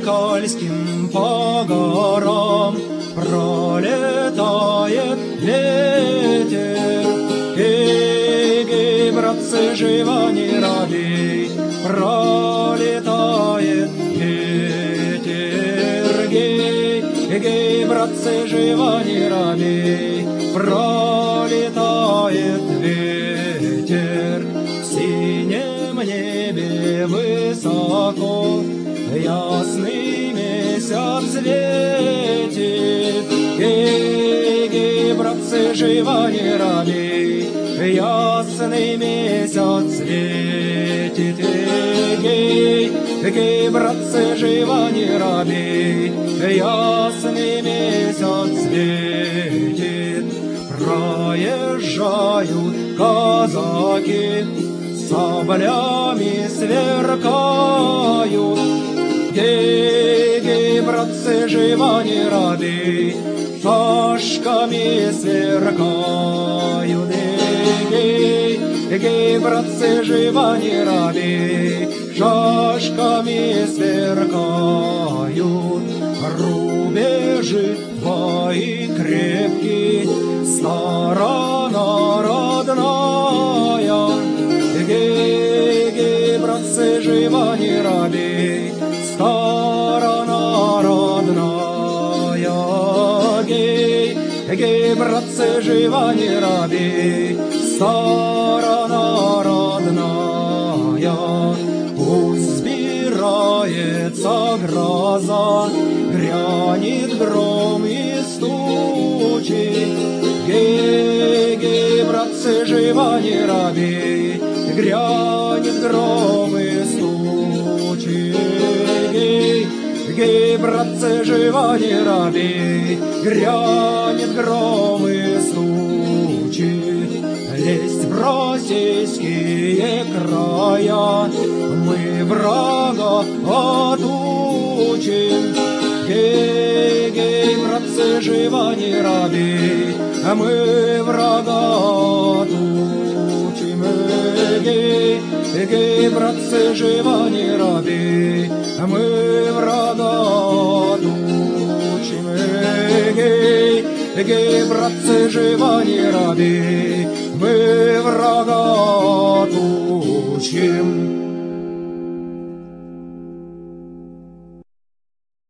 Байкальским по горам пролетает ветер. Гей, братцы, живо не робей, пролетает ветер. Гей, братцы, живо не робей, пролетает ветер. В синем небе высоко ясный месяц светит. Гей, братцы, живо не робей, ясный месяц светит. Гей, братцы, живо не робей, ясный месяц светит. Проезжают казаки, саблями сверкают. Гей, братцы, живо не робей, шашками сверкают. Гей, братцы, живо не робей, шашками сверкают. Рубежи твои крепкие, сторона родная. Гей, братцы, живо не робей, сторона родная. Гей, братцы, живо не робей, сторона родная. Пусть сбирается гроза, грянет гром и стучит. Гей, братцы, живо не робей, грянет гром и стучит. Гей, братцы, живо не робей, грянет гром и стучит. Лезть в российские края мы врага отучим. Гей, братцы, живо не робей, мы врага отучим. Гей, братцы, живо не робей, мы врага отучим. Гей, братцы, живо не робей, мы врага отучим.